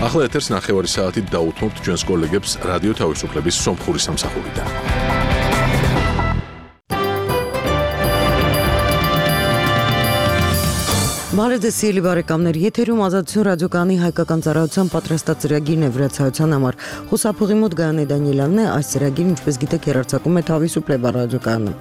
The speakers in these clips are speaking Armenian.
ახლა ეთერს 9 საათით დაუთმობთ ჩვენს კოლეგებს რადიო თავისუფლების სომხური სამსახურიდან. Բարեդեսիելի բարեկամներ, եթերում ազատություն ռադիոկայանի հայկական ծառայության պատրաստած ծրագիրն է վրացայության համար։ Խոսափողի մոտ Գայանե Դանիելյանն է, այս ծրագիրը ինչպես գիտեք հեռարձակում է Თავისუფლება ռադիոկայանում։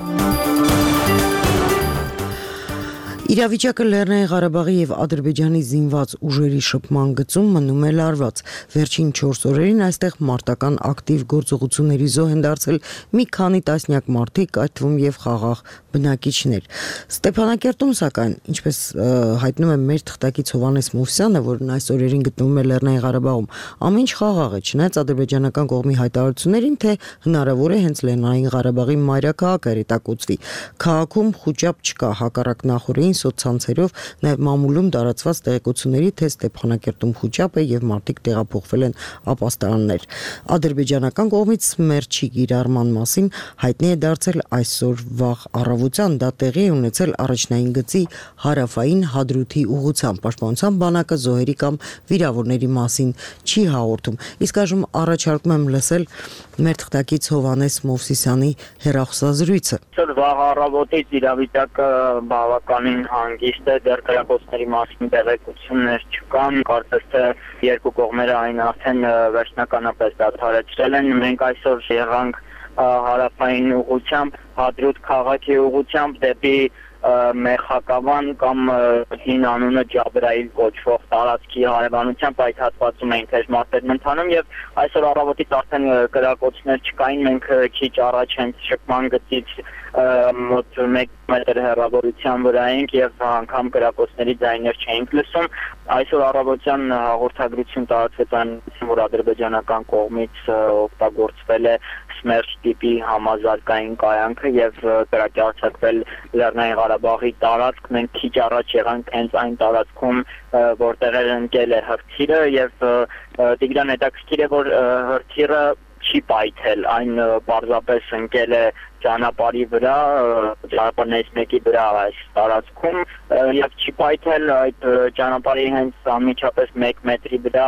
Իրավիճակը Լեռնային Ղարաբաղի եւ Ադրբեջանի զինված ուժերի շփման գծում մնում է լարված։ Վերջին 4 օրերին այստեղ մարտական ակտիվ գործողությունների զոհ են դարձել մի քանի տասնյակ մարդիկ, այդ թվում եւ խաղաղ բնակիչներ։ Ստեփանակերտում սակայն, ինչպես հայտնում է մեր թղթակից Հովհաննես Մովսյանը, որն այս օրերին գտնվում է Լեռնային Ղարաբաղում, ամեն ինչ խաղաղ է, չնայած ադրբեջանական կողմի հայտարարություններին, թե հնարավոր է հենց Լեռնային Ղարաբաղի մայրաքաղաքը հերետակոծվի։ Քաղաքում խոճապ չկա, հակառակ նախորդին սոցցանցերով, նաև մամուլում տարածված տեղեկությունների, թե Ստեփանակերտում խոճապ է եւ մարդիկ տեղափոխվել են ապաստարաններ։ Ադրբեջանական կողմից մերչի կիրառման մասին հայտնի է դարձել այսօր վաղ առավոտյան, դա տեղի է ունեցել առաջնային գծի հարավային Հադրութի ուղղությամբ, պաշտպանության բանակը զոհերի կամ վիրավորների մասին չի հաղորդում։ Իսկ այժմ առաջարկում եմ լսել մեր թղթակից Հովհաննես Մովսիսյանի հեռախոսազրույցը։ Վաղ առավոտից իրավիճակը բավականին հանգիստ է, դեռ կրակոցների մասին տեղեկություններ չկան, կարծես թե երկու կողմերը այն արդեն վերջնականապես դադարեցրել են։ Մենք այսօր եղանք հարավային ուղղությամբ, Հադրութ քաղաքի ուղղությամբ դեպի Մեխակավան կամ հին անունը Ջաբրայիլ կոչվող տարածքի հարևանությամբ այդ հատվածում էին թեժմարտերն ընթանում եւ այսօր առավոտից արդեն կրակոցներ չկային, մենք քիչ առաջ հենց շփման գծից մոտ 1 մետր հեռավորության վրա էինք եւ անգամ կրակոցների ձայներ չէինք լսում։ Այսօր առավոտյան հաղորդագրություն տարածվեց այն, որ ադրբեջանական կողմից օգտագործվել է Սմերչ տիպի համազարգային կայանքը եւ կրակի արձակվել Լեռնային Ղարաբաղի տարածք։ Մենք քիչ առաջ եղանք հենց այն տարածքում, որտեղ ընկել է հրթիռը եւ Տիգրան հետաքրքիր է, որ հրթիռը չի պայթել, այն պարզապես ընկել է ճանապարհի վրա, ճանապարհներից մեկի վրա այս տարածքում եւ չի պայթել այդ ճանապարհի հենց անմիջապես 1 մետրի վրա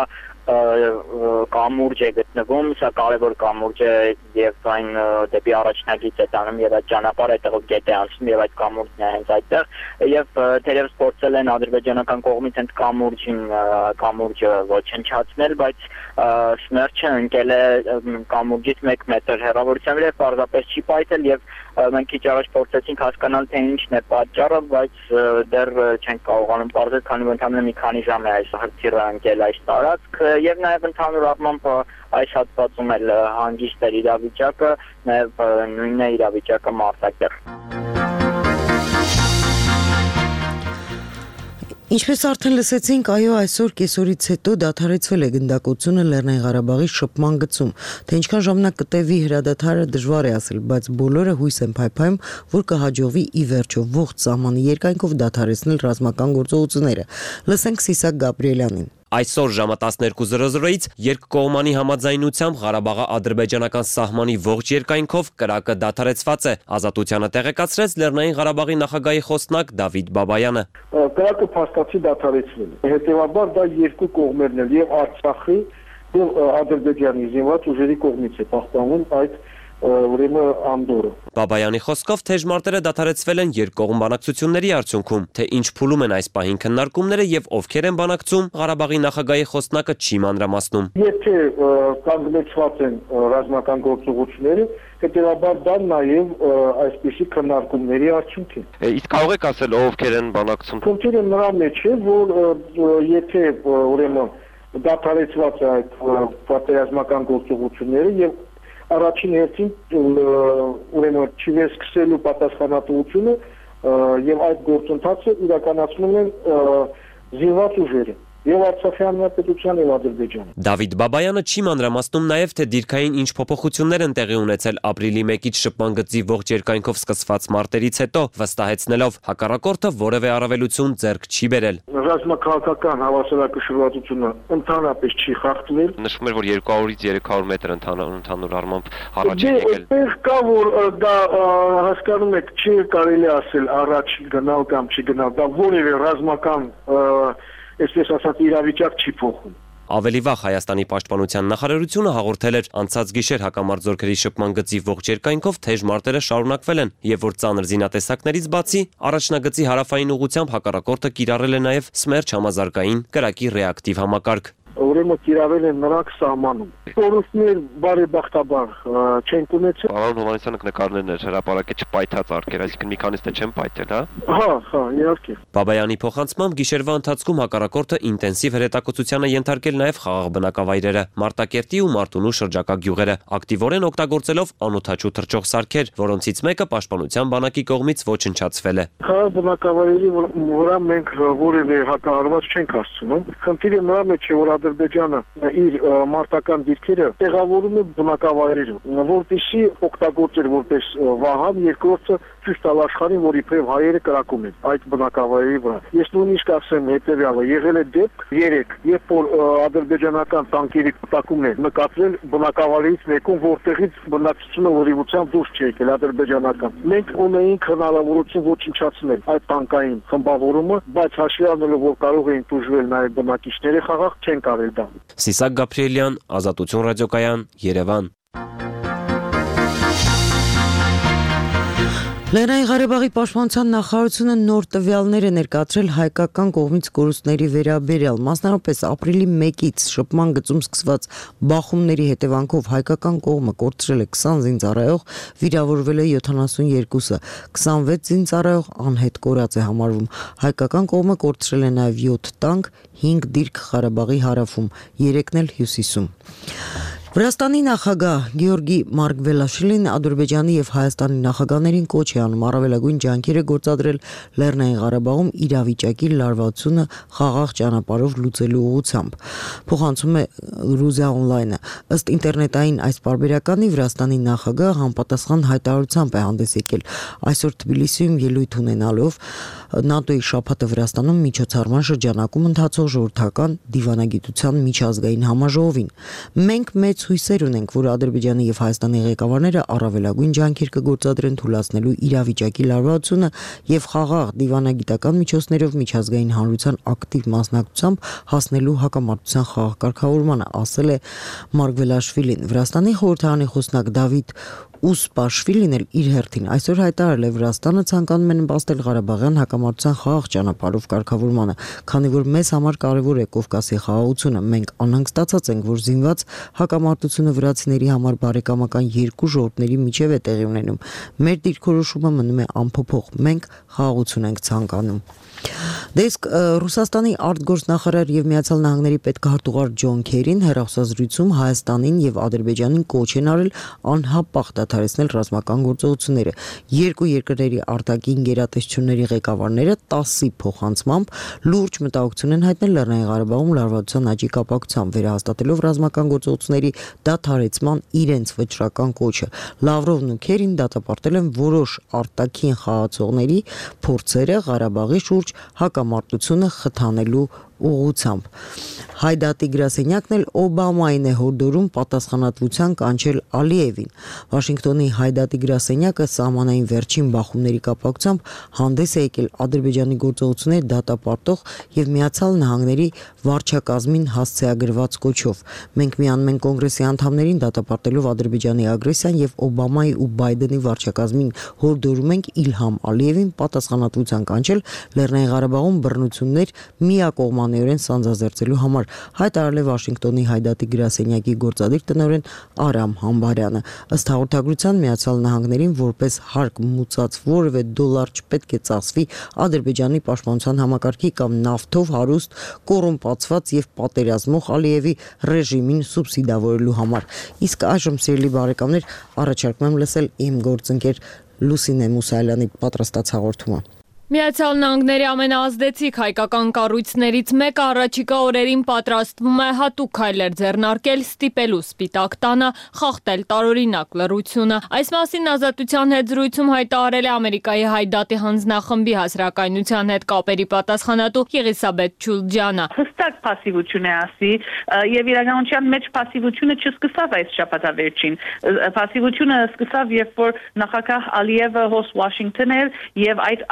կամուրջ է գտնվում, սա կարևոր կամուրջ է եւ այն դեպի առաջնագիծ է տանում եւ այդ ճանապարհը այդտեղով գետ է անցնում եւ այդ կամուրջն է հենց այդտեղ եւ թերևս փորձել են ադրբեջանական կողմից հենց կամուրջը ոչնչացնել, բայց Սմերչը ընկել է կամուրջից 1 մետր հեռավորության վրա, պարզապես չի պայթել եւ մենք քիչ առաջ փորձեցինք հասկանալ թե ինչն է պատճառը, բայց դեռ չենք կարողանում պարզել, քանի որ ընդամենը մի քանի ժամ է այս հրթիռը ընկել այս տարածք եւ նաեւ ընդհանուր առմամբ այս հատվածում էլ հանգիստ էր իրավիճակը, նաեւ նույնն է իրավիճակը Մարտակերտ։ Ինչպես արդեն լսեցինք, այո, այսօր կեսօրից հետո դադարեցվել է գնդակոծությունը Լեռնային Ղարաբաղի շփման գծում, թե ինչքան ժամանակ կտևի հրադադարը դժվար է ասել, բայց բոլորը հույս են փայփայում, որ կհաջողվի ի վերջո ողջ սահմանի երկայնքով դադարեցնել ռազմական գործողությունները։ Լսենք Սիսակ Գաբրիելյանին։ Այսօր ժամը 12:00-ից երկկողմանի համաձայնությամբ Ղարաբաղի ադրբեջանական սահմանի ողջ երկայնքով կրակը դադարեցված է։ Ազատությանը տեղեկացրեց Լեռնային Ղարաբաղի նախագահի խոսնակ Դավիթ Բաբայանը։ Կրակը փաստացի դադարեցվել է։ Հետևաբար դա երկու կողմերն են, եւ Արցախի եւ Ադրբեջանի զինված ուժերի կողմից է պահպանվում այդ ուրեմն անդորը։ Բաբայանի խոսքով թեժմարտերը դադարեցվել են երկկողմ բանակցությունների արդյունքում, թե ինչ փուլում են այս պահին քննարկումները եւ ովքեր են բանակցում, Ղարաբաղի նախագահի խոսնակը չի մանրամասնում։ Եթե կանգնեցված են ռազմական գործողությունները, հետևաբար դա նաեւ այսպիսի քննարկումների արդյունք է։ Իսկ կարող եք ասել ովքեր են բանակցում։ Խնդիրը նրա մեջ է, որ եթե ուրեմն դադարեցված է այդ պատերազմական գործողությունները եւ առաջին հերթին ուրեմն չի սկսելու պատասխանատվությունը եւ այդ գործընթացը իրականացնում են զինված ուժերը եւ Արցախի հանրապետության եւ Ադրբեջանի։ Դավիթ Բաբայանը չի մանրամասնում նաեւ թե դիրքային ինչ փոփոխություններ են տեղի ունեցել ապրիլի 1-ից շփման գծի ողջ երկայնքով սկսված մարտերից հետո, վստահեցնելով հակառակորդը որևէ առավելություն ձեռք չի բերել։ Ռազմաքաղաքական հավասարակշռվածությունը ընդհանրապես չի խախտվել։ Նշվում էր, որ 200-ից 300 մետր ընդհանուր առմամբ առաջ է եկել։ Այդպես կա, որ դա հասկանում եք, չի կարելի ասել առաջ գնալ կամ չի գնալ, դա որևէ ռազմական այսպես ասած իրավիճակ չի փոխում։ Ավելի վաղ Հայաստանի պաշտպանության նախարարությունը հաղորդել էր անցած գիշեր հակամարտությունների շփման գծի ողջ երկայնքով թեժ մարտերը շարունակվել են եւ որ ծանր զինատեսակներից բացի առաջնագծի հարավային ուղությամբ հակառակորդը կիրառել է նաեւ Սմերչ համազարգային կրակի ռեակտիվ համակարգ։ Ուրեմն կիրառել են նրանք սահմանում։ Կորուստներ բարեբախտաբար չեն ունեցել։ Պարոն Հովհաննիսյանը նկարներն էր հրապարակի չպայթած արկեր, այսինքն մի քանիսը չեն պայթել, հա։ Հա, իհարկե։ Բաբայանի փոխանցմամբ գիշերվա ընթացքում հակառակորդը ինտենսիվ հրետակոծությանը ենթարկել նաև խաղաղ բնակավայրերը, Մարտակերտի ու Մարտունու շրջակա գյուղերը, ակտիվորեն օգտագործելով անօդաչու թռչող սարքեր, որոնցից մեկը պաշտպանության բանակի կողմից ոչնչացվել է։ Խաղաղ բնակավայրերի վրա մենք որևէ հակահարված չենք հասցնում։ Խնդիրը նրա մեջ է, որ Ադրբեջանը իր մարտական դիրքերը տեղավորում է բնակավայրերում, որտիսի օգտագործել որպես վահան, երկրորդը ցույց տալ աշխարհին, որ իբրև հայերը կրակում են այդ բնակավայրերի վրա։ Ես նույնիսկ ասեմ հետևյալը, եղել է դեպք 3, երբ որ ադրբեջանական տանկերի կուտակումներ նկատվել բնակավայրից մեկում, որտեղից բնակչությունը որիվությամբ դուրս չի եկել ադրբեջանական։ Մենք ունեինք հնարավորություն ոչնչացնել այդ տանկային խմբավորումը, բայց հաշվի առնելով, որ կարող էին տուժվել նաև բնակիչները, խաղաղ չեն կարել դա։ Սիսակ Գաբրիելյան, Ազատություն ռադիոկայան, Երևան։ Լեռնային Ղարաբաղի պաշտպանության նախարարությունը նոր տվյալներ է ներկայացրել հայկական կողմից կորուստների վերաբերյալ, մասնավորապես ապրիլի 1-ից շփման գծում սկսված բախումների հետևանքով հայկական կողմը կորցրել է 20 զինծառայող, վիրավորվել է 72-ը, 26 զինծառայող անհետ կորած է համարվում։ Հայկական կողմը կորցրել է նաև 7 տանկ, 5 դիրք Ղարաբաղի հարավում, 3-ն էլ հյուսիսում։ Վրաստանի նախագահ Գեորգի Մարգվելաշվիլին Ադրբեջանի եւ Հայաստանի նախագահներին կոչ է անում առավելագույն ջանքերը գործադրել Լեռնային Ղարաբաղում իրավիճակի լարվածությունը խաղաղ ճանապարհով լուծելու ուղղությամբ։ Փոխանցում է Gruziya Online-ը։ Ըստ ինտերնետային այս պարբերականի Վրաստանի նախագահը համապատասխան հայտարարությամբ է հանդես եկել այսօր Թբիլիսիում ելույթ ունենալով ՆԱՏՕ-ի շաբաթը Վրաստանում միջոցառման շրջանակում ընթացող ժողովրդական դիվանագիտության միջազգային համաժողովին։ Մենք մեծ հույսեր ունենք, որ Ադրբեջանի եւ Հայաստանի ղեկավարները առավելագույն ջանքեր կգործադրեն թույլատնելու իրավիճակի լարվածությունը եւ խաղաղ դիվանագիտական միջոցներով միջազգային հանրության ակտիվ մասնակցությամբ հասնելու հակամարտության խաղաղ կարգավորմանը, ասել է Մարգվելաշվիլին։ Վրաստանի խորհրդարանի խոսնակ Դավիթ Ուսպաշվիլին էլ իր հերթին այսօր հայտարարել է Վրաստանը ցանկանում է նպաստել Ղարաբաղյան հակամարտության խաղաղ ճանապարհով կարգավորմանը, քանի որ մեզ համար կարևոր է Կովկասի խաղաղությունը։ Մենք անհանգստացած ենք, որ զինված հակամարտությունը վրացիների համար բարեկամական երկու ժողովուրդների միջև է տեղի ունենում։ Մեր դիրքորոշումը մնում է անփոփոխ։ Մենք խաղաղություն ենք ցանկանում։ Դեսկ Ռուսաստանի արտգործնախարար եւ Միացյալ Նահանգների պետքարտուղար Ջոն Քերին հերոսազրույցում Հայաստանին եւ Ադրբեջանին կոչ են արել անհապաղ դադարեցնել ռազմական գործողությունները։ Երկու երկրների արտաքին գերատեսչությունների ղեկավարները 10-ի փոխանցմամբ լուրջ մտահոգություն են հայտնել Լեռնային Ղարաբաղում լարվածության աճի կապակցությամբ, վերահաստատելով ռազմական գործողությունների դադարեցման իրենց վճռական կոչը։ Լավրովն ու Քերին դատապարտել են որոշ արտաքին խաղացողների փորձերը Ղարաբաղի շուրջ հակամարտությունը խթանելու ուղղությամբ։ Հայդատի գրասենյակն էլ Օբամային է հորդորում պատասխանատվության կանչել Ալիևին։ Վաշինգտոնի Հայդատի գրասենյակը սահմանային վերջին բախումների կապակցությամբ հանդես է եկել Ադրբեջանի գործողությունները դատապարտող եւ Միացյալ Նահանգների վարչակազմին հասցեագրված կոչով։ Մենք միանում ենք կոնգրեսի անդամներին դատապարտելով Ադրբեջանի ագրեսիան եւ Օբամայի ու Բայդենի վարչակազմին հորդորում ենք Իլհամ Ալիևին պատասխանատվության կանչել Լեռնային Ղարաբաղում բռնություններ միակողմանիորեն սանձազերծելու համար, հայտարարել է Վաշինգտոնի Հայդատի գրասենյակի գործադիր տնօրեն Արամ Համբարյանը։ Ըստ հաղորդագրության Միացյալ Նահանգներին որպես հարկ մուծած որևէ դոլար չպետք է ծախսվի Ադրբեջանի պաշտպանության համակարգի կամ նավթով հարուստ կոռումպացված եւ պատերազմող Ալիևի ռեժիմին սուբսիդավորելու համար։ Իսկ այժմ սիրելի բարեկամներ, առաջարկում եմ լսել իմ գործընկեր Լուսինե Մուսայելյանի պատրաստած հաղորդումը։ Միացյալ Նահանգների ամենաազդեցիկ հայկական կառույցներից մեկը առաջիկա օրերին պատրաստվում է հատուկ քայլեր ձեռնարկել ստիպելու Սպիտակ տանը խախտել տարօրինակ լռությունը։ Այս մասին Ազատության հետ զրույցում հայտարարել է Ամերիկայի Հայդատի հանձնախմբի հասարակայնության հետ կապերի պատասխանատու Եղիսաբեթ Չուլջյանը։ Հստակ пассивություն է ասի եւ իրականության մեջ пассивությունը չսկսավ այս շաբաթավերջին։ Пассивությունը սկսավ երբ որ նախագահ Ալիևը հոս Վաշինգտոն էր եւ այդ արիտը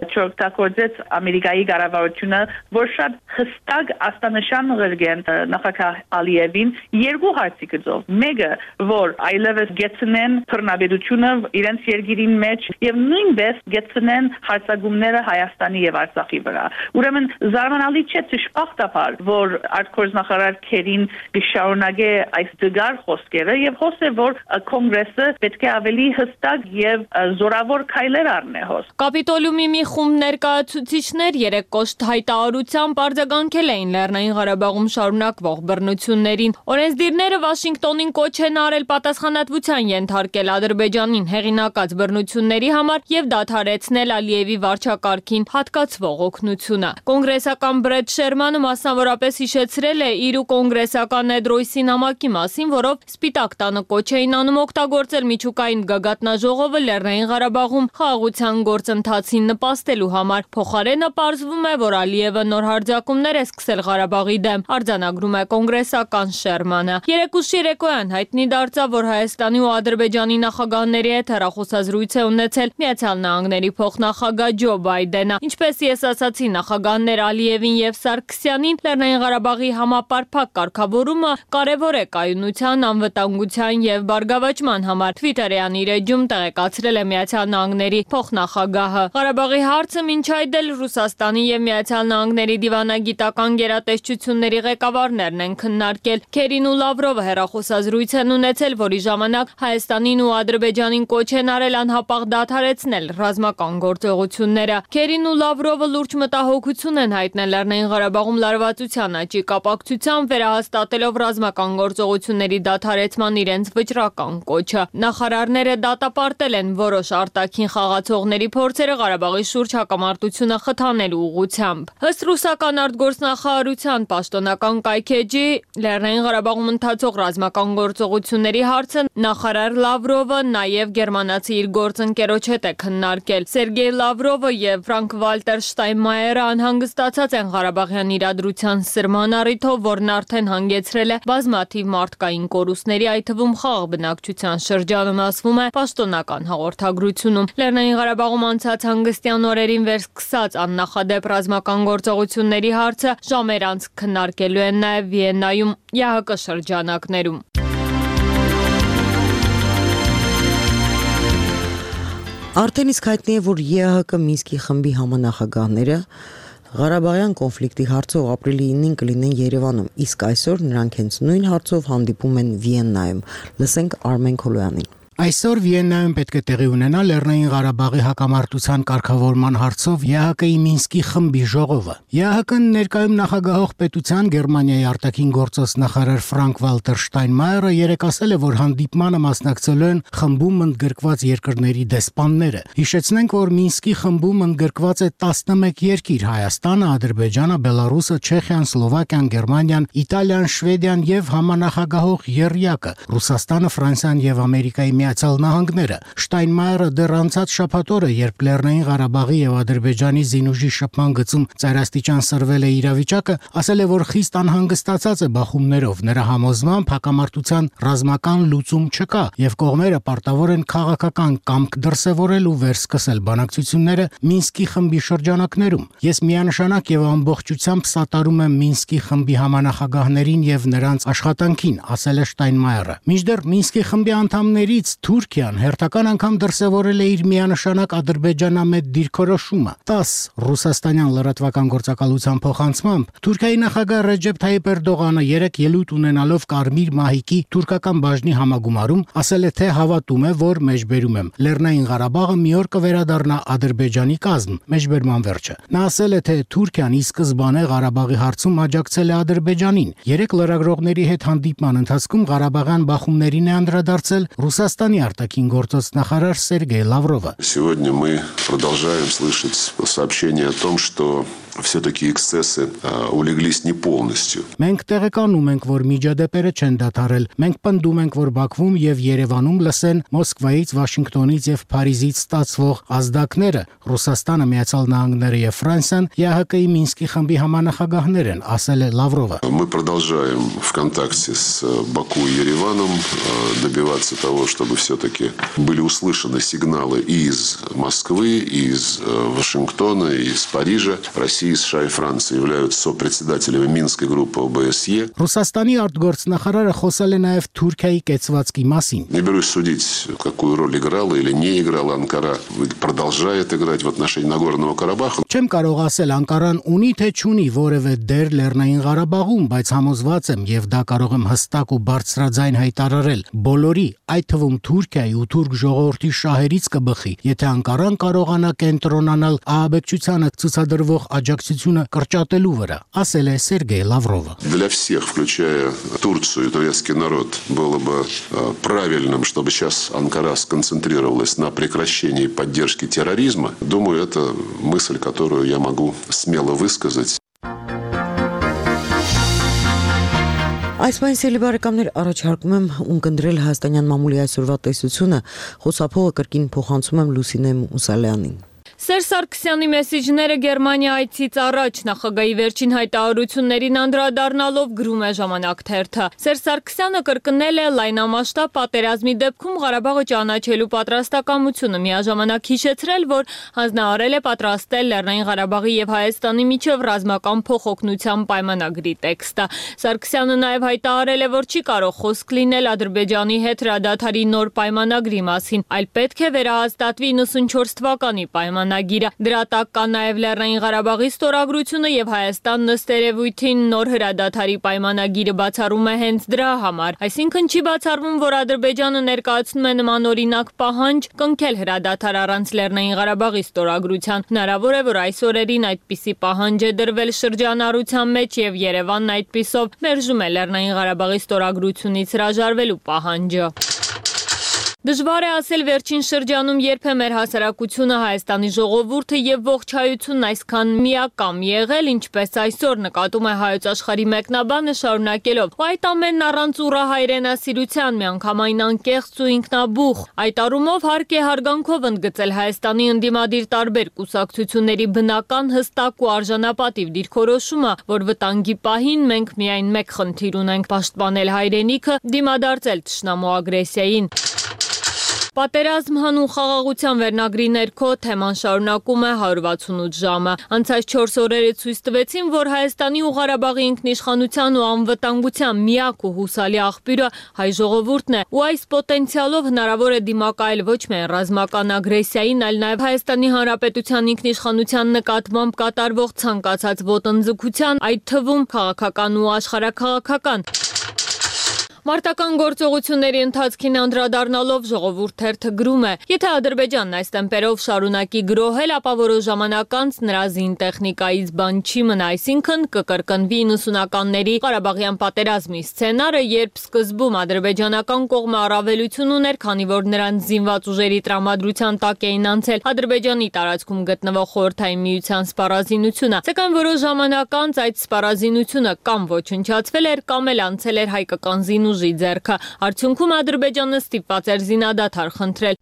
չօգտագործեց Ամերիկայի կառավարությունը, որ շատ հստակ աստանշան ուղղեն նախագահ Ալիևին երկու հարցի գծով։ Մեկը, որ այլևս գեցնեն բռնաբերությունը իրենց երկիրին մեջ եւ նույնպես գեցնեն հարձակումները Հայաստանի եւ Արցախի վրա։ Ուրեմն զարմանալի չէ ճշմարտաբար, որ արտգործնախարար Քերին գշարունակե այս դգար խոսքերը եւ խոսե, որ կոնգրեսը պետք է ավելի հստակ եւ զորավոր քայլեր առնի հոս։ Կապիտոլիումի մի խումբ ներկայացուցիչներ երեք կոշտ հայտարարությամբ արձագանքել էին Լեռնային Ղարաբաղում շարունակվող բռնություններին։ Օրենսդիրները Վաշինգտոնին կոչ են արել պատասխանատվության ենթարկել Ադրբեջանին հեղինակած բռնությունների համար եւ դադարեցնել Ալիևի վարչակարգին հատկացվող օգնությունը։ Կոնգրեսական Բրեդ Շերմանը մասնավորապես հիշեցրել է իր ու կոնգրեսական Էդ Ռոյսի նամակի մասին, որով Սպիտակ տանը կոչ էին անում օգտագործել միջուկային գագաթնաժողովը Լեռնային Ղարաբաղում խաղաղության գործընթացին նպաստելու համար։ Փոխարենը պարզվում է, որ Ալիևը նոր հարձակումներ է սկսել Ղարաբաղի դեմ, արձանագրում է կոնգրեսական Շերմանը։ Երեկուշ երեկոյան հայտնի դարձավ, որ Հայաստանի ու Ադրբեջանի նախագահների հետ հեռախոսազրույց է ունեցել Միացյալ Նահանգների փոխնախագահ Ջո Բայդենը։ Ինչպես ես ասացի, նախագահներ Ալիևին եւ Սարգսյանին Լեռնային Ղարաբաղի համապարփակ կարգավորումը կարևոր է կայունության, անվտանգության եւ բարգավաճման համար։ Թվիտերյան իր էջում տեղեկացրել է Միացյալ Նահանգների փոխնախագահը։ Ղարաբաղի հարցը մինչ այդ էլ Ռուսաստանի եւ Միացյալ Նահանգների դիվանագիտական գերատեսչությունների ղեկավարներն են քննարկել։ Քերին ու Լավրովը հեռախոսազրույց են ունեցել, որի ժամանակ Հայաստանին ու Ադրբեջանին կոչ են արել անհապաղ դադարեցնել ռազմական գործողությունները։ Քերին ու Լավրովը լուրջ մտահոգություն են հայտնել Լեռնային Ղարաբաղում լարվածության աճի կապակցությամբ, վերահաստատելով ռազմական գործողությունների դադարեցման իրենց վճռական կոչը։ Նախարարները դատապարտել են որոշ արտաքին խաղացողների փորձերը Ղարաբաղի շուրջ հակամարտությունը խթանելու ուղղությամբ։ Ըստ ռուսական արտգործնախարարության պաշտոնական կայքեջի Լեռնային Ղարաբաղում ընթացող ռազմական գործողությունների հարցը նախարար Լավրովը նաև գերմանացի իր գործընկերոջ հետ է քննարկել։ Սերգեյ Լավրովը եւ Ֆրանկ Վալտեր Շտայնմայերը անհանգստացած են Ղարաբաղյան իրադրության սրման առիթով, որն արդեն հանգեցրել է բազմաթիվ մարդկային կորուստների, այդ թվում խաղաղ բնակչության շրջանում, ասվում է պաշտոնական հաղորդագրությունում։ Լեռնային Ղարաբաղում անցած հանգստյան օրերին վերսկսած աննախադեպ ռազմական գործողությունների հարցը ժամեր անց քննարկելու են նաև Վիեննայում ԵԱՀԿ շրջանակներում։ Արդեն իսկ հայտնի է, որ ԵԱՀԿ Մինսկի խմբի համանախագահները Ղարաբաղյան կոնֆլիկտի հարցով ապրիլի 9-ին կլինեն Երևանում, իսկ այսօր նրանք հենց նույն հարցով հանդիպում են Վիեննայում։ Լսենք Արմեն Քոլոյանին։ Այսօր Վիեննայում պետք է տեղի ունենա Լեռնային Ղարաբաղի հակամարտության կարգավորման հարցով ԵԱՀԿ-ի Մինսկի խմբի ժողովը։ ԵԱՀԿ-ն ներկայում նախագահող պետության Գերմանիայի արտաքին գործոս նախարար Ֆրանկ Վալտեր Շտայնմայերը երեկ ասել է, որ հանդիպմանը մասնակցելու են խմբում ընդգրկված երկրների դեսպանները։ Հիշեցնենք, որ Մինսկի խմբում ընդգրկված է 11 երկիր՝ Հայաստանը, Ադրբեջանը, Բելարուսը, Չեխիան, Սլովակիան, Գերմանիան, Իտալիան, Շվեդիան եւ համանախագահող եռյակը՝ Ռուսաստանը, Ֆրանսիան եւ Ամերիկայի Միացյալ Նահանգները։ Շտայնմայերը դեռ անցած շաբաթ օրը, երբ Լեռնային Ղարաբաղի եւ Ադրբեջանի զինուժի շփման գծում ծայրաստիճան սրվել է իրավիճակը, ասել է, որ խիստ անհանգստացած է բախումներով։ Նրա համոզմամբ հակամարտության ռազմական լուծում չկա եւ կողմերը պարտավոր են քաղաքական կամք դրսեւորել ու վերսկսել բանակցությունները Մինսկի խմբի շրջանակներում։ Ես միանշանակ եւ ամբողջությամբ սատարում եմ Մինսկի խմբի համանախագահներին եւ նրանց աշխատանքին, ասել է Շտայնմայերը։ Մինչդեռ Մինսկի խմբի անդամներից Թուրքիան հերթական անգամ դրսևորել է իր միանշանակ ադրբեջանամետ դիրքորոշումը։ 10 ռուսաստանյան լրատվական գործակալության փոխանցմամբ Թուրքիայի նախագահ Ռեջեփ Թայիպ Էրդողանը երեկ ելույթ ունենալով Կարմիր մահիկի թուրքական բաժնի համագումարում ասել է, թե հավատում է, որ մեջբերում եմ Լեռնային Ղարաբաղը մի օր կվերադառնա Ադրբեջանի կազմ։ Մեջբերման վերջը։ Նա ասել է, թե Թուրքիան ի սկզբանե Ղարաբաղի հարցում աջակցել է Ադրբեջանին։ Երեկ լրագրողների հետ հանդիպման ընթացքում Ղարաբաղյան բախումներին է անդրադարձել Ռուսաստանի արտաքին գործոս նախարար Սերգեյ Լավրովը։ Сегодня мы продолжаем слышать сообщения о том, что все-таки эксцессы улеглись не полностью. Մենք տեղեկանում ենք, որ միջադեպերը չեն դադարել։ Մենք պնդում ենք, որ Բաքվում եւ Երևանում լսեն Մոսկվայից, Վաշինգտոնից եւ Փարիզից ստացվող ազդակները, Ռուսաստանը, Միացյալ Նահանգները եւ Ֆրանսիան ԵԱՀԿ-ի Մինսկի խմբի համանախագահներ են, ասել է Լավրովը։ Мы продолжаем в контакте с Баку и Ереваном добиваться того, чтобы все-таки были услышаны сигналы и из Москвы, и из Вашингтона, и из Парижа. Россия, США и Франция являются сопредседателями Минской группы ОБСЕ. Ռուսաստանի արտգործնախարարը խոսել է նաև Թուրքիայի կեցվածքի մասին։ Не берусь судить, какую роль играла или не играла Анкара, продолжает играть в отношении Нагорного Карабаха. Չեմ կարող ասել Անկարան ունի թե չունի որևէ դեր Լեռնային Ղարաբաղում, բայց համոզված եմ եւ դա կարող եմ հստակ ու բարձրաձայն հայտարարել։ Բոլորի, այդ թվում Թուրքիայի ու թուրք ժողովրդի շահերից կբխի, եթե Անկարան կարողանա կենտրոնանալ ահաբեկչությանը ցուցադրվող աջակցությունը կրճատելու վրա, ասել է Սերգեյ Լավրովը։ Для всех, включая Турцию и турецкий народ, было бы правильным, чтобы сейчас Анкара сконцентрировалась на прекращении поддержки терроризма. Думаю, это мысль, которую я могу смело высказать. Այսպես բարեկամներ առաջարկում եմ ունկնդրել հայաստանյան մամուլի այսօրվա տեսությունը, խոսափողը կրկին փոխանցում եմ Լուսինե Մուսալյանին։ Սերժ Սարգսյանի մեսիջները Գերմանիայից առաջ նախագահի վերջին հայտարարություններին անդրադառնալով գրում է Ժամանակ թերթը։ Սերժ Սարգսյանը կրկնել է լայնամասշտաբ պատերազմի դեպքում Ղարաբաղը ճանաչելու պատրաստակամությունը, միաժամանակ հիշեցրել, որ հանձնարարել է պատրաստել Լեռնային Ղարաբաղի եւ Հայաստանի միջև ռազմական փոխօգնության պայմանագրի տեքստը։ Սարգսյանը նաև հայտարարել է, որ չի կարող խոսք լինել Ադրբեջանի հետ հրադադարի նոր պայմանագրի մասին, այլ պետք է վերահաստատվի 94 թվականի պայմանագիրը։ Դրա տակ կա նաև Լեռնային Ղարաբաղի ստորագրությունը եւ Հայաստանն ըստ երևույթին նոր հրադադարի պայմանագիրը բացառում է հենց դրա համար։ Այսինքն չի բացառվում, որ Ադրբեջանը ներկայացնում է նմանօրինակ պահանջ կնքել հրադադար առանց Լեռնային Ղարաբաղի ստորագրության։ Հնարավոր է, որ այս օրերին այդպիսի պահանջ է դրվել շրջանառության մեջ եւ Երևանն այդպիսով մերժում է Լեռնային Ղարաբաղի ստորագրությունից հրաժարվելու պահանջը։ Դժվար է ասել վերջին շրջանում երբ է մեր հասարակությունը, Հայաստանի ժողովուրդը եւ ողջայությունն այսքան միակամ եղել, ինչպես այսօր, նկատում է Հայոց աշխարհի մեկնաբանը շարունակելով։ Այդ ամենն առանց ուրահայրենասիրության, միանգամայն անկեղծ ու ինքնաբուխ։ Այդ առումով հարկ է հարգանքով ընդգծել Հայաստանի ընդդիմադիր տարբեր կուսակցությունների բնական, հստակ ու արժանապատիվ դիրքորոշումը, որ վտանգի պահին մենք միայն մեկ խնդիր ունենք՝ պաշտպանել հայրենիքը, դիմադարձել թշնամու ագրեսիային։ Պատերազմ հանուն խաղաղության վերնագրի ներքո թեման շարունակում է 168 ժամը։ Անցած 4 օրերը ցույց տվեցին, որ Հայաստանի ու Ղարաբաղի ինքնիշխանության ու անվտանգության միակ ու հուսալի աղբյուրը հայ ժողովուրդն է, ու այս պոտենցիալով հնարավոր է դիմակայել ոչ միայն ռազմական ագրեսիային, այլ նաև Հայաստանի Հանրապետության ինքնիշխանության նկատմամբ կատարվող ցանկացած ոտնձգության, այդ թվում քաղաքական ու աշխարհաքաղաքական։ Մարտական գործողությունների ընթացքին անդրադառնալով Ժողովուրդ թերթը գրում է. Եթե Ադրբեջանն այս տեմպերով շարունակի գրոհել, ապա որոշ ժամանակ անց նրա զինտեխնիկայից բան չի մնա, այսինքն կկրկնվի 90-ականների Ղարաբաղյան պատերազմի սցենարը, երբ սկզբում ադրբեջանական կողմը առավելություն ուներ, քանի որ նրանց զինված ուժերի տրամադրության տակ էին անցել Ադրբեջանի տարածքում գտնվող Խորհրդային Միության սպառազինությունը, սակայն որոշ ժամանակ անց այդ սպառազինությունը կամ ոչնչացվել էր, կամ էլ անցել էր հայկական զինուժի ձեռքը։ Արդյունքում Ադրբեջանը ստիպված էր զինադադար խնդրել։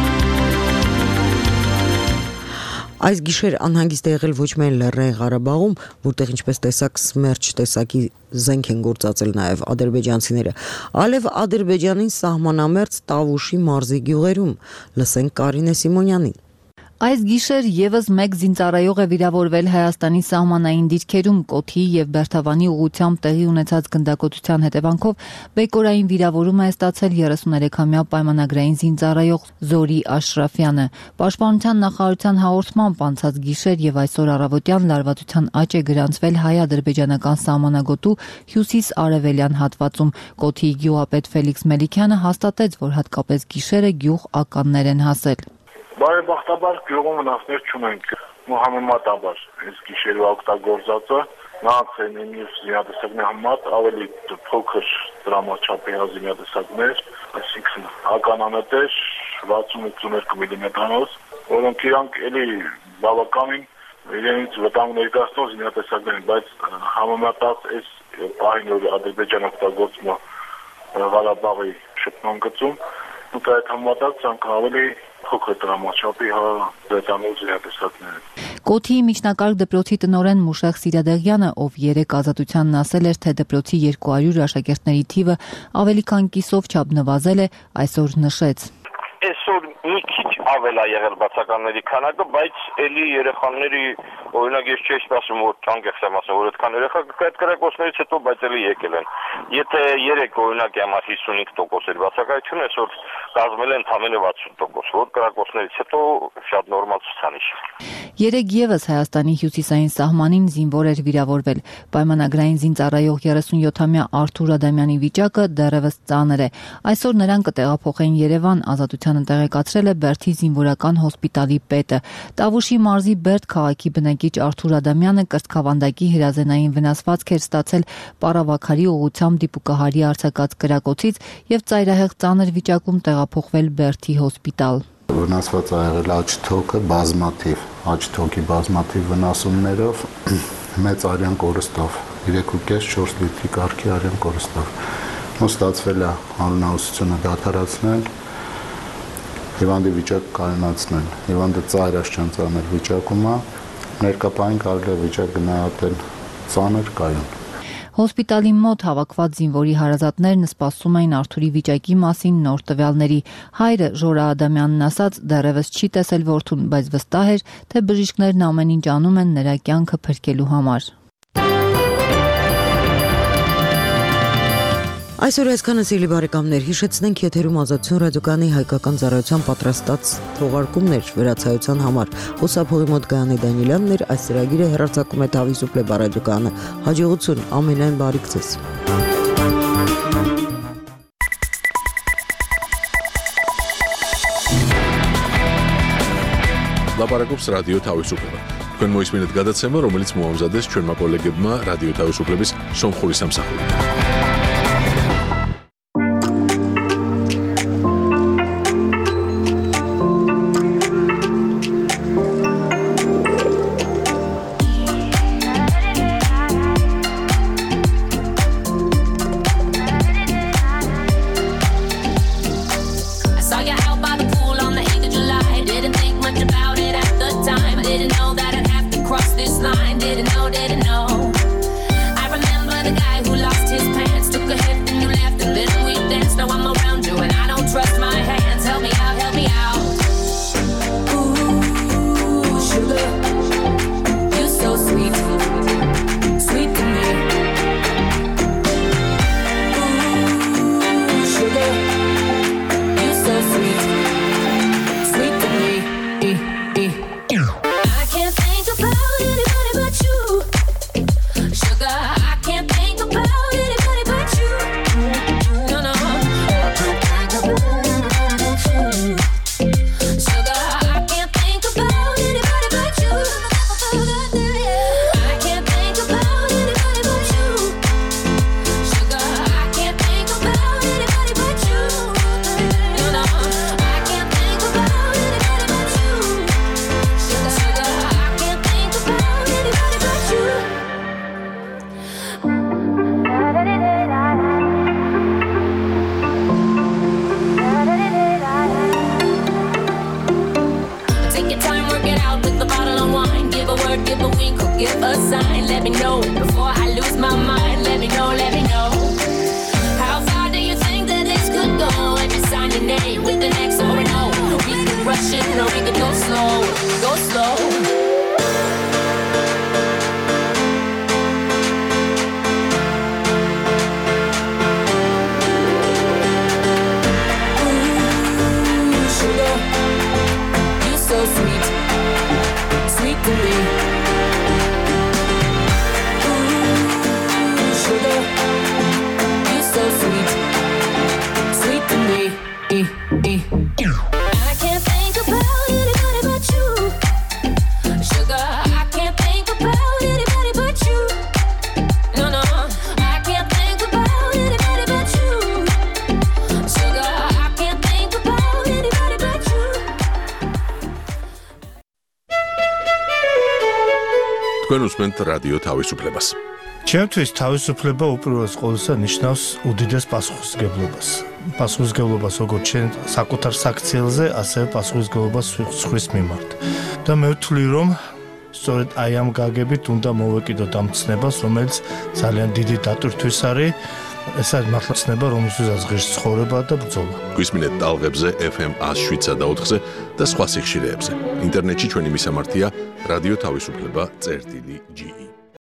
Այս գիշեր անհանգիստ է եղել ոչ միայն Լեռնային Ղարաբաղում, որտեղ ինչպես տեսակ սմերջ տեսակի զենք են գործածել նաև ադրբեջանցիները, այլև Ադրբեջանի սահմանամերձ Տավուշի մարզի գյուղերում։ Լսենք Կարինե Սիմոնյանին։ Այս գիշեր եւս մեկ զինծառայող է վիրավորվել Հայաստանի սահմանային դիրքերում Կոթի եւ Բերթավանի ուղղությամբ տեղի ունեցած գնդակոծության հետևանքով բեկորային վիրավորում է ստացել 33-ամյա պայմանագրային զինծառայող Զորի Աշրաֆյանը։ Պաշտպանության նախարարության հաղորդմամբ անցած գիշեր եւ այսօր առավոտյան լարվածության աճ է գրանցվել հայ-ադրբեջանական սահմանագոտու հյուսիս-արևելյան հատվածում։ Կոթի գյուղապետ Ֆելիքս Մելիքյանը հաստատեց, որ հատկապես գիշերը գյուղ ականներ են հասել։ Բարեբախտաբար գյուղում վնասներ չունենք, համեմատաբար այս գիշերվա օգտագործածը նրանց են մյուս զինատեսակների համեմատ ավելի փոքր դրամաչափի զինատեսակներ, այսինքն ականանետեր 60-82 մմ-անոց, որոնք իրանք էլի բավականին իրենից վտանգ ներկայացնող զինատեսակներին, բայց համեմատած այս պահին, որ Ադրբեջանը օգտագործում է Ղարաբաղի շփման գծում, ու այդ համեմատած ցանկը ավելի փոքր տրամաչափի բրետանուց զինատեսակներ։ Կոթիի միջնակարգ դպրոցի տնօրեն Մուշեղ Սիրադեղյանը, ով երեկ Ազատությանն ասել էր, թե դպրոցի 200 աշակերտների թիվը ավելի քան կիսով չափ նվազել է, այսօր նշեց. Այսօր մի քիչ ավել է եղել բացականների քանակը, բայց էլի երեխաների, օրինակ ես չի ասում, որ անկեղծ եմ ասում, որ այդքան երեխա այդ կրակոցներից հետո բայց էլի եկել են։ Եթե 3 օրինակ եմա 55% էր բացակայությունը, այսօր կազմել են ընդամենը 60%, որ կրակոցներից հետո շատ նորմալ ցուցանիշ։ Երեկ եւս Հայաստանի հյուսիսային սահմանին զինվոր էր վիրավորվել։ Պայմանագրային զինծառայող 37-ամյա Արթուր Ադամյանի վիճակը դեռևս ծանր է։ Այսօր նրան կտեղափոխեն Երևան, Ազատությանը տեղեկացրել է Բերդի զինվորական հոսպիտալի պետը։ Տավուշի մարզի Բերդ քաղաքի բնակիչ Արթուր Ադամյանը կրծքավանդակի հրազենային վնասվածք էր ստացել Պարավաքարի ուղղությամբ դիպուկահարի արձակած կրակոցից եւ ծայրահեղ ծանր վիճակում տեղափոխվել Բերդի հոսպիտալ։ Վնասված ա եղել աջ թոքը աջ թոքի բազմաթիվ վնասումներով, մեծ արյան կորստով, 3.5-4 լիտրի կարգի արյան կորստով։ Ու ստացվել է անհնարինությունը դադարեցնել, հիվանդի վիճակը կայունացնել։ Հիվանդը ծայրաշրջան ծանր վիճակում է, ներկապային կարելի է վիճակ գնահատել ծանր կայուն։ Հոսպիտալի մոտ հավաքված զինվորի հարազատներն սպասում էին Արթուրի վիճակի մասին նոր տվյալների։ Հայրը Ժորա Ադամյանն ասաց, դեռևս չի տեսել որդուն, բայց վստահ էր, թե բժիշկներն ամեն ինչ անում են նրա կյանքը փրկելու համար։ Այսօր այսքանը սիրելի բարեկամներ, հիշեցնենք եթերում Ազատություն ռադիոկայանի հայկական ծառայության պատրաստած թողարկումներ վերացայության համար։ Հուսափողի մոտ Գայանե Դանիելյանն էր, այս ծրագիրը հեռարձակում է Թավիսուպլե ռադիոկայանը։ Հաջողություն, ամենայն բարիք ձեզ։ Լապարակոպս ռադիո Թավիսուպլե։ Քան մոյսմինդ գադացեմը, რომელიც մոամզադես չորմա կոլեգեբմա ռադիո Թավիսուպլեբիս Սոմխորիս ամսախորի։ I can't think about anybody but you. მოგისმენთ რადიო თავისუფლებას. ჩემთვის თავისუფლება უპირველეს ყოვლისა ნიშნავს უდიდეს პასუხისმგებლობას. პასუხისმგებლობას როგორც ჩვენ საკუთარ საქციელზე, ასევე პასუხისმგებლობას სხვის მიმართ. და მე ვთვლი, რომ სწორედ აი ამ გაგებით უნდა მოვეკიდოთ ამ ცნებას, რომელიც ძალიან დიდი დატვირთვის არის. ეს არის მართლა ცნება, რომელსაც ღირს ცხოვრება და ბრძოლა. გვისმინეთ ტალღებზე FM 107 და 4-ზე და სხვა სიხშირეებზე. ინტერნეტში ჩვენი მისამართია რადიო თავისუფლება.ge